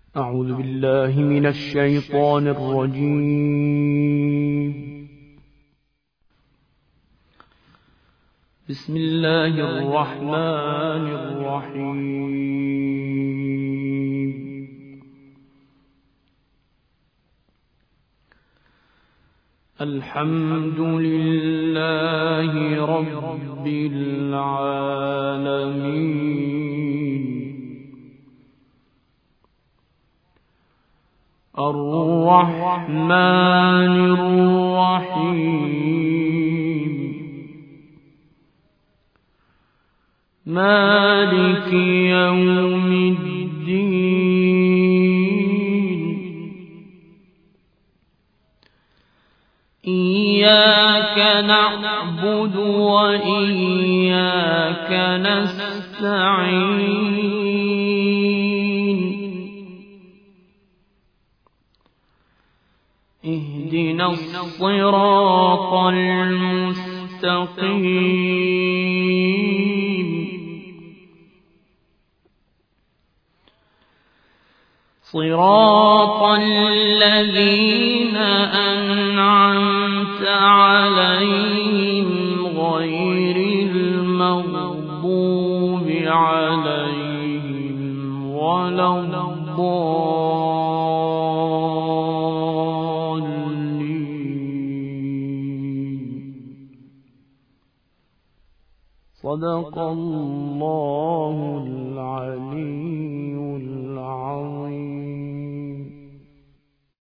أعوذ بالله من الشيطان الرجيم. بسم الله الرحمن الرحيم. الحمد لله رب العالمين. الرحمن الرحيم. مالك يوم الدين. إياك نعبد وإياك نستعين. اهدنا الصراط المستقيم. صراط الذين أنعمت عليهم غير المغضوب عليهم ولا الضالين. صدق الله العلي